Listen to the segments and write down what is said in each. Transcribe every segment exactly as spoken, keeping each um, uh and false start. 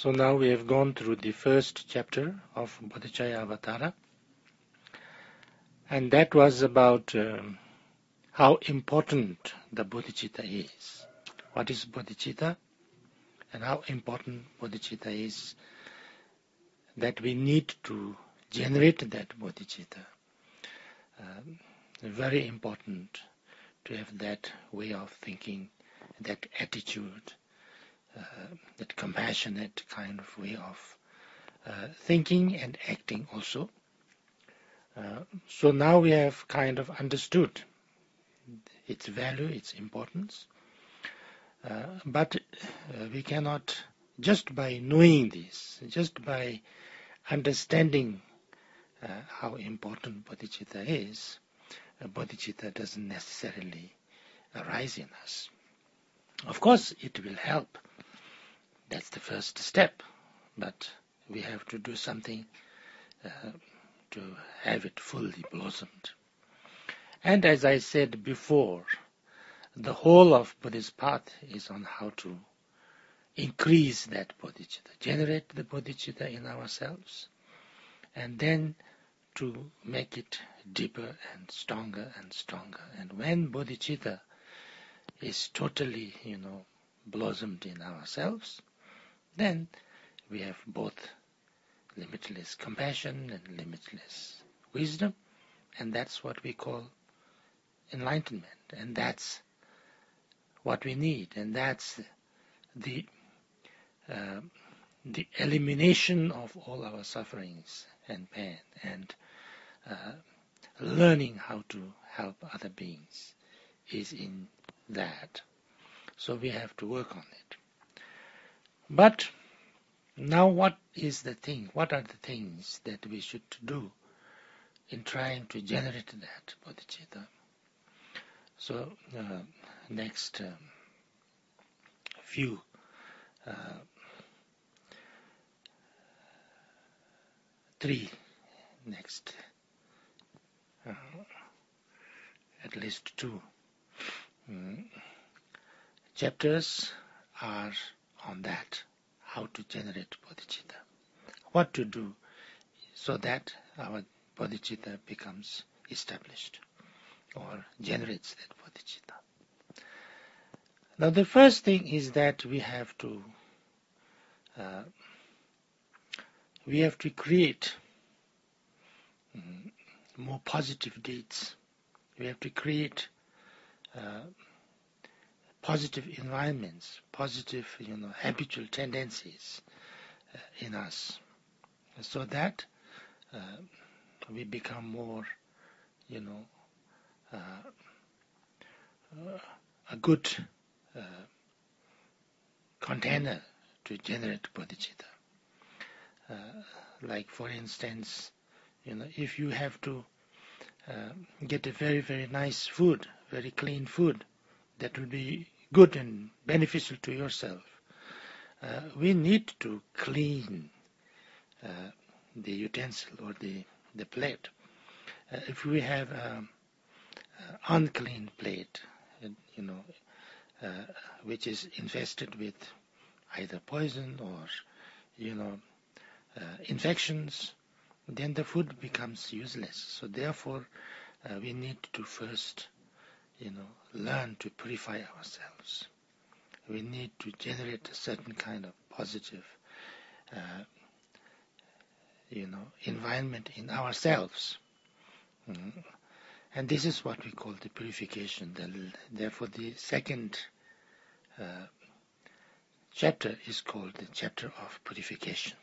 So now we have gone through the first chapter of Bodhicaya Avatara, and that was about um, how important the bodhicitta is. What is bodhicitta and how important bodhicitta is, that we need to generate that bodhicitta. Um, very important to have that way of thinking, that attitude, uh, that compassionate kind of way of uh, thinking and acting also. Uh, so now we have kind of understood its value, its importance, uh, but uh, we cannot, just by knowing this, just by understanding uh, how important bodhicitta is, uh, bodhicitta doesn't necessarily arise in us. Of course, it will help. That's the first step, but we have to do something uh, to have it fully blossomed. And as I said before, the whole of Buddhist path is on how to increase that bodhicitta, generate the bodhicitta in ourselves, and then to make it deeper and stronger and stronger. And when bodhicitta is totally, you know, blossomed in ourselves, then we have both limitless compassion and limitless wisdom, and that's what we call enlightenment, and that's what we need, and that's the uh, the elimination of all our sufferings and pain, and uh, learning how to help other beings is in that. So we have to work on it. But now what is the thing? What are the things that we should do in trying to generate that bodhicitta? So uh, next um, few uh, three next uh, at least two um, chapters are on that, how to generate bodhicitta, what to do so that our bodhicitta becomes established or generates that bodhicitta. Now the first thing is that we have to uh, we have to create um, more positive deeds. We have to create uh, positive environments, positive, you know, habitual tendencies uh, in us, so that uh, we become more, you know, uh, uh, a good uh, container to generate bodhicitta. Uh, like for instance, you know, if you have to uh, get a very, very nice food, very clean food, that will be good and beneficial to yourself, uh, we need to clean uh, the utensil or the, the plate. Uh, if we have an unclean plate, you know, uh, which is infested with either poison or, you know, uh, infections, then the food becomes useless. So therefore, uh, we need to first, you know, learn to purify ourselves. We need to generate a certain kind of positive, uh, you know, environment in ourselves. Mm. And this is what we call the purification. The, therefore, the second uh, chapter is called the chapter of purification.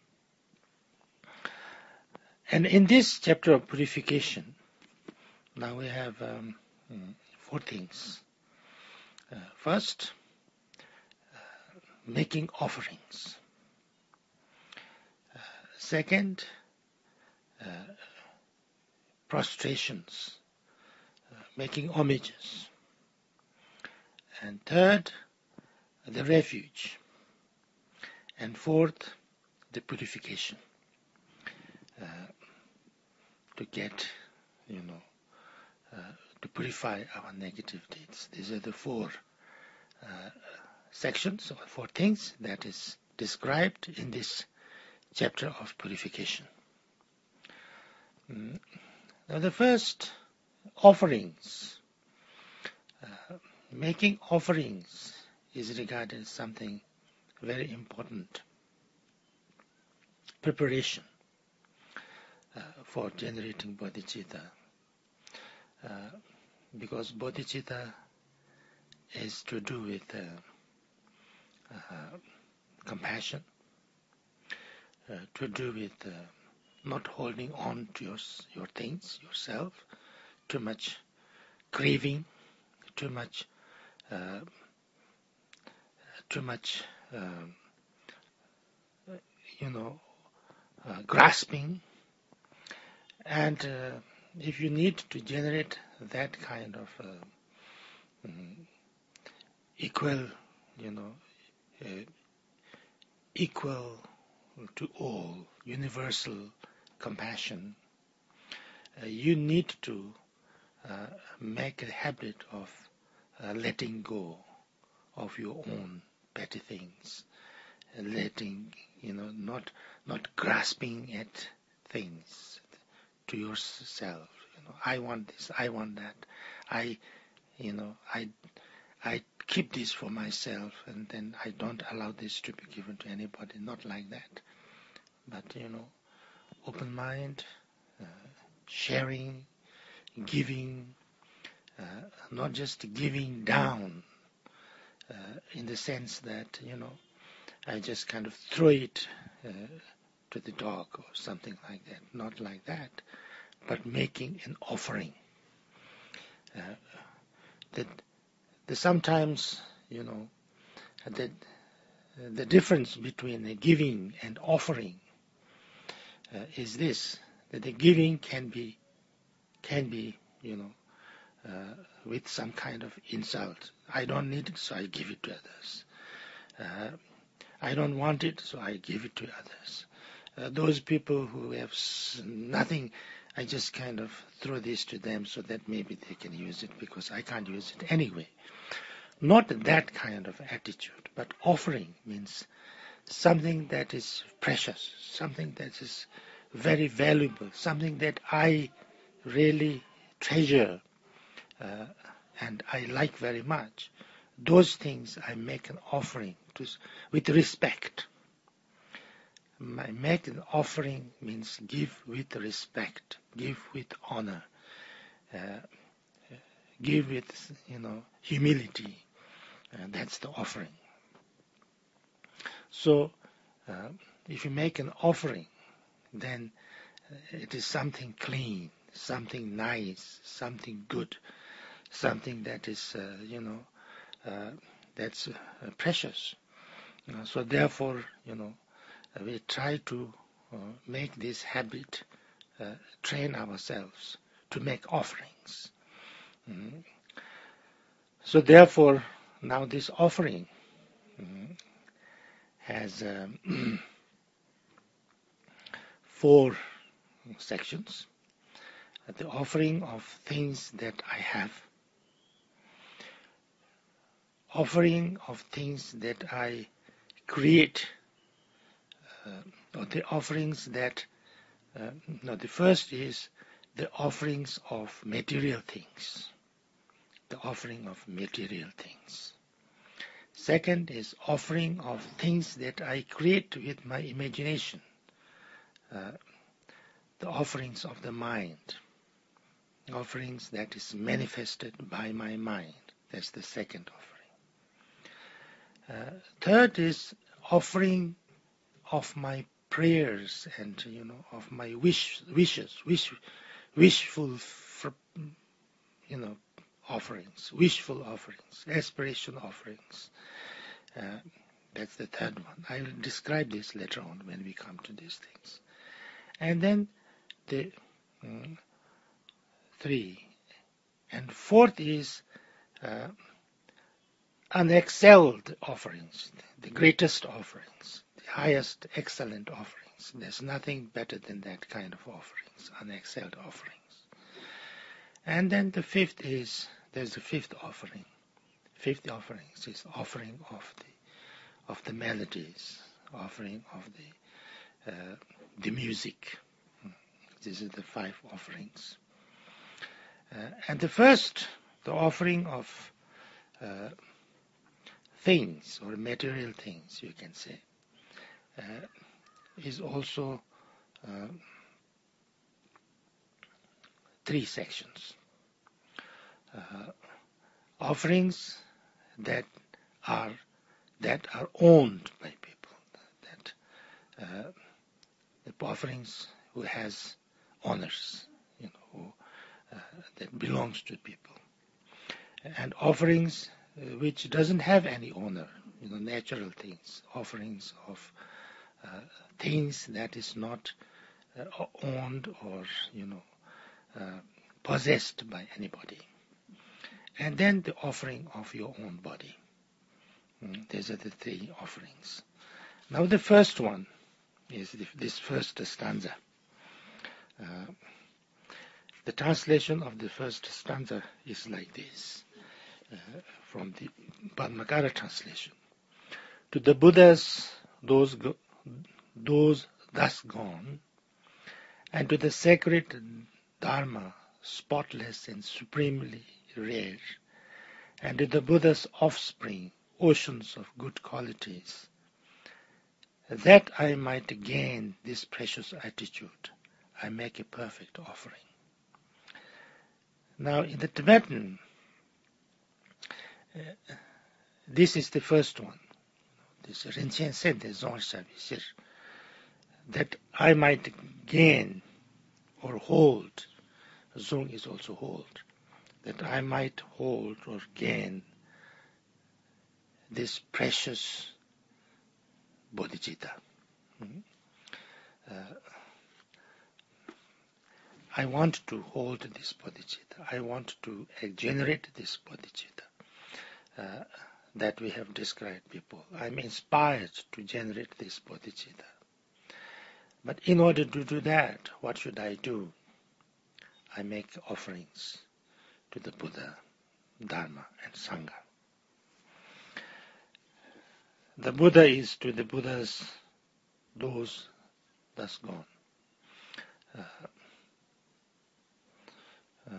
And in this chapter of purification, now we have um, four things. Uh, first, uh, making offerings. Uh, second, uh, prostrations, uh, making homages. And third, the refuge. And fourth, the purification. Uh, to get, you know, uh, to purify our negative deeds. These are the four uh, sections or four things that is described in this chapter of purification. Mm. Now the first, offerings. Uh, making offerings is regarded as something very important. Preparation uh, for generating bodhicitta. Uh, because bodhicitta is to do with uh, uh, compassion, uh, to do with uh, not holding on to your, your things, yourself, too much craving, too much, uh, too much, um, you know, uh, grasping. And uh, if you need to generate that kind of uh, mm, equal, you know, uh, equal to all, universal compassion, uh, you need to uh, make a habit of uh, letting go of your own petty things, uh, letting, you know, not not grasping at things to yourself. You know, I want this, I want that. I, you know, I, I keep this for myself, and then I don't allow this to be given to anybody. Not like that, but you know, open mind, uh, sharing, giving, uh, not just giving down uh, in the sense that, you know, I just kind of throw it uh, to the dog or something like that. Not like that, but making an offering. Uh, that the sometimes, you know, that the difference between the giving and offering uh, is this: that the giving can be can be, you know, uh, with some kind of insult. I don't need it, so I give it to others. Uh, I don't want it, so I give it to others. Uh, those people who have nothing, I just kind of throw this to them so that maybe they can use it because I can't use it anyway. Not that kind of attitude, but offering means something that is precious, something that is very valuable, something that I really treasure uh, and I like very much. Those things I make an offering to, with respect. My make an offering means give with respect, give with honor, uh, give with, you know, humility. Uh, that's the offering. So, uh, if you make an offering, then it is something clean, something nice, something good, something that is, uh, you know, uh, that's uh, precious. Uh, so therefore, you know, uh, we try to uh, make this habit, uh, train ourselves to make offerings. Mm-hmm. So therefore, now this offering mm-hmm, has um, four sections. The offering of things that I have, offering of things that I create, uh, or the offerings that, uh, no, the first is the offerings of material things, the offering of material things. Second is offering of things that I create with my imagination, uh, the offerings of the mind, offerings that is manifested by my mind. That's the second offering. Uh, third is offering of my prayers and, you know, of my wish, wishes, wish, wishful, you know, offerings, wishful offerings, aspiration offerings. Uh, that's the third one. I will describe this later on when we come to these things. And then the um, three. And fourth is uh, unexcelled offerings, the greatest offerings, the highest excellent offerings. There's nothing better than that kind of offerings, unexcelled offerings. And then the fifth is, there's the fifth offering. Fifth offering is offering of the of the melodies, offering of the uh, the music. These are the five offerings. Uh, and the first, the offering of uh, things or material things, you can say, uh, is also uh, three sections. Uh, offerings that are that are owned by people, that uh, the offerings who has owners, you know, who, uh, that belongs to people, and offerings uh, which doesn't have any owner, you know, natural things, offerings of uh, things that is not uh, owned or, you know, uh, possessed by anybody. And then the offering of your own body. Mm, these are the three offerings. Now the first one is the, this first stanza. Uh, the translation of the first stanza is like this, uh, from the Padmakara translation. To the Buddhas, those go, those thus gone, and to the sacred Dharma, spotless and supremely rare, and to the Buddha's offspring, oceans of good qualities, that I might gain this precious attitude, I make a perfect offering. Now, in the Tibetan, uh, this is the first one. This Rinchen said, the Zongsha, that I might gain or hold. Zong is also hold. That I might hold or gain this precious bodhicitta. Mm-hmm. Uh, I want to hold this bodhicitta. I want to generate this bodhicitta uh, that we have described before. I'm inspired to generate this bodhicitta. But in order to do that, what should I do? I make offerings to the Buddha, Dharma, and Sangha. The Buddha is to the Buddhas those thus gone. Uh, uh,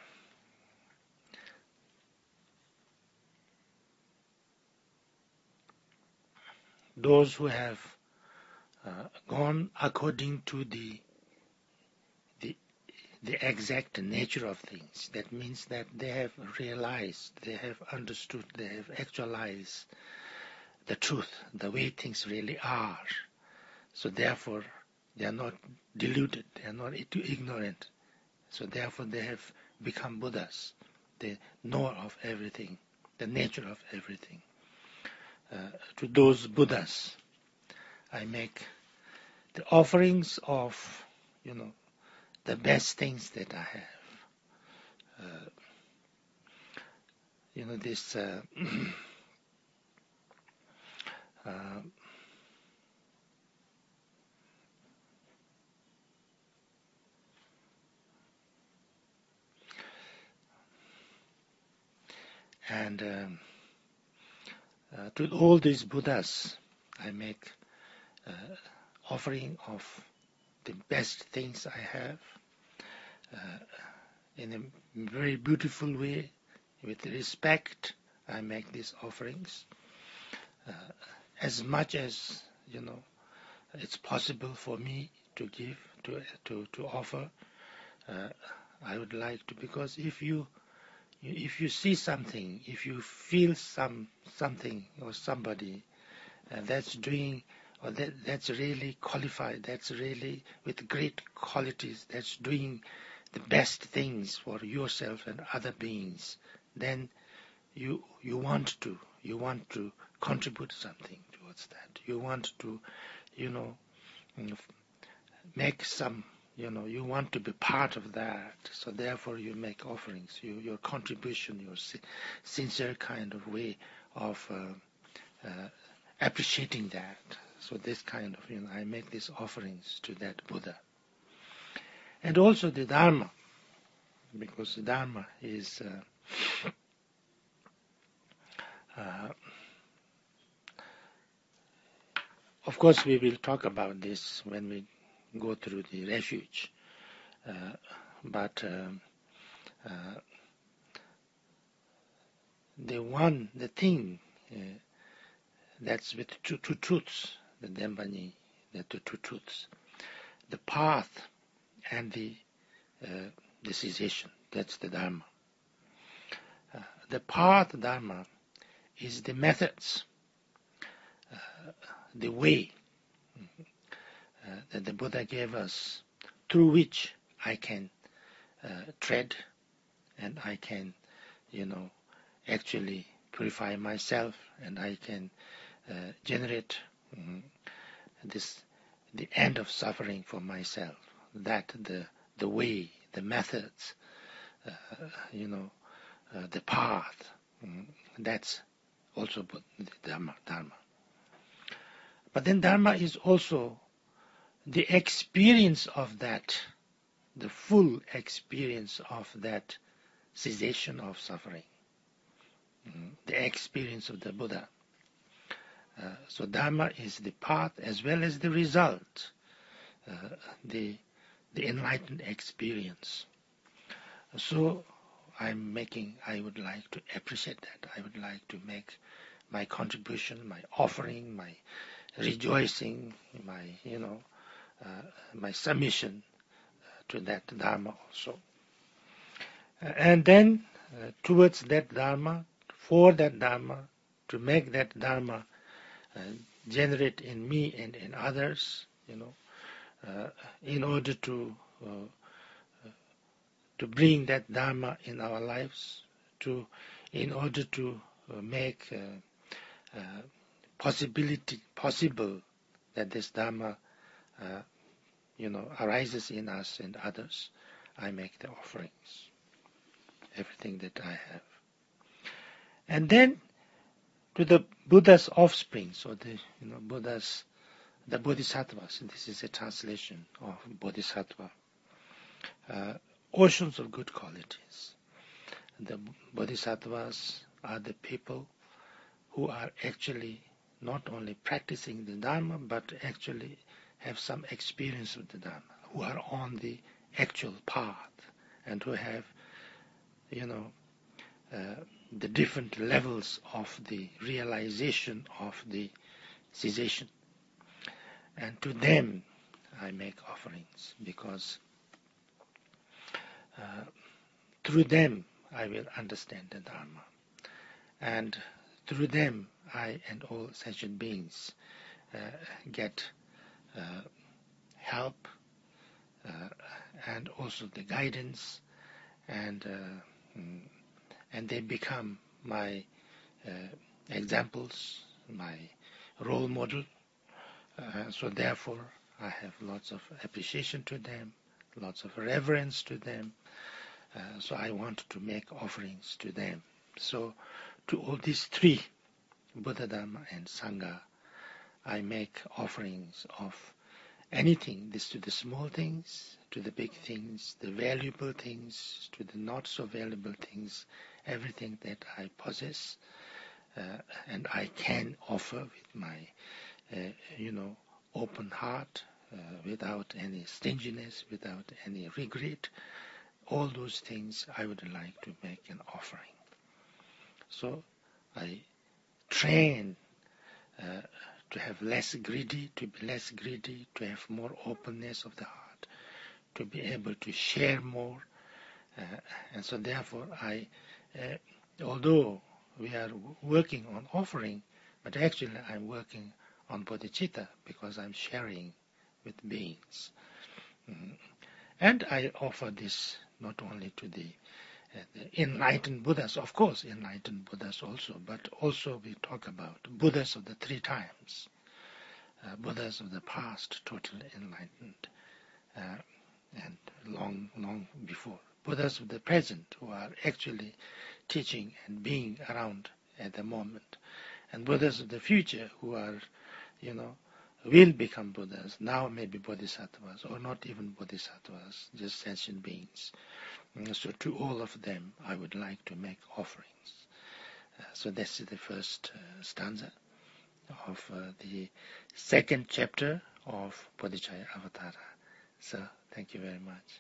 those who have uh, gone according to the, the the exact nature of things. That means that they have realized, they have understood, they have actualized the truth, the way things really are. So therefore, they are not deluded, they are not ignorant. So therefore, they have become Buddhas. They know of everything, the nature of everything. Uh, to those Buddhas, I make the offerings of, you know, the best things that I have. Uh, you know, this uh, uh, and um, uh, to all these Buddhas, I make uh, offering of the best things I have uh, in a very beautiful way, with respect. I make these offerings uh, as much as, you know, it's possible for me to give, to to to offer. Uh, I would like to, because if you if you see something, if you feel some something or somebody uh, that's doing, or that that's really qualified, that's really with great qualities, that's doing the best things for yourself and other beings, then you you want to you want to contribute something towards that. You want to, you know, make some, you know, you want to be part of that. So therefore you make offerings, you, your contribution, your si- sincere kind of way of uh, uh, appreciating that. So this kind of, you know, I make these offerings to that Buddha. And also the Dharma, because the Dharma is uh, uh, of course, we will talk about this when we go through the refuge. Uh, but um, uh, the one, the thing uh, that's with two, two truths, the Dembani, the two, two truths, the path and the uh, the cessation. That's the Dharma. Uh, the path Dharma is the methods, uh, the way uh, that the Buddha gave us, through which I can uh, tread and I can, you know, actually purify myself, and I can uh, generate um, this the end of suffering for myself. That the the way, the methods, uh, you know, uh, the path. Um, that's also the Dharma, Dharma. But then Dharma is also the experience of that, the full experience of that cessation of suffering, mm, the experience of the Buddha. Uh, so Dharma is the path as well as the result, uh, the the enlightened experience. So I'm making, I would like to appreciate that. I would like to make my contribution, my offering, my rejoicing, my, you know, uh, my submission to that Dharma also. Uh, and then uh, towards that Dharma, for that Dharma, to make that Dharma uh, generate in me and in others, you know, uh, in order to uh, to bring that Dharma in our lives, to in order to uh, make uh, uh, possibility possible that this Dharma, uh, you know, arises in us and others, I make the offerings, everything that I have. And then to the Buddha's offspring, so the you know Buddha's the Bodhisattvas. This is a translation of Bodhisattva. Uh, oceans of good qualities. The Bodhisattvas are the people who are actually not only practicing the Dharma, but actually have some experience with the Dharma, who are on the actual path and who have, you know, uh, the different levels of the realization of the cessation. And to them I make offerings, because uh, through them I will understand the Dharma. And through them I and all sentient beings uh, get uh, help uh, and also the guidance, and uh, mm, and they become my uh, examples, my role model. Uh, so therefore I have lots of appreciation to them, lots of reverence to them. Uh, so I want to make offerings to them. So to all these three, Buddha, Dharma and Sangha, I make offerings of anything, this to the small things, to the big things, the valuable things, to the not so valuable things, everything that I possess uh, and I can offer with my, uh, you know, open heart, uh, without any stinginess, without any regret. All those things I would like to make an offering. So I train uh, to have less greedy, to be less greedy, to have more openness of the heart, to be able to share more. Uh, and so therefore I, uh, although we are working on offering, but actually I'm working on bodhicitta, because I'm sharing with beings. Mm. And I offer this not only to the, uh, the enlightened Buddhas, of course, enlightened Buddhas also, but also we talk about Buddhas of the three times, uh, Buddhas of the past, totally enlightened, uh, and long, long before. Buddhas of the present, who are actually teaching and being around at the moment, and Buddhas of the future, who are, you know, will become Buddhas, now maybe Bodhisattvas, or not even Bodhisattvas, just sentient beings. So to all of them I would like to make offerings. Uh, so that's the first uh, stanza. of uh, the second chapter of Bodhicharya Avatara. So, thank you very much.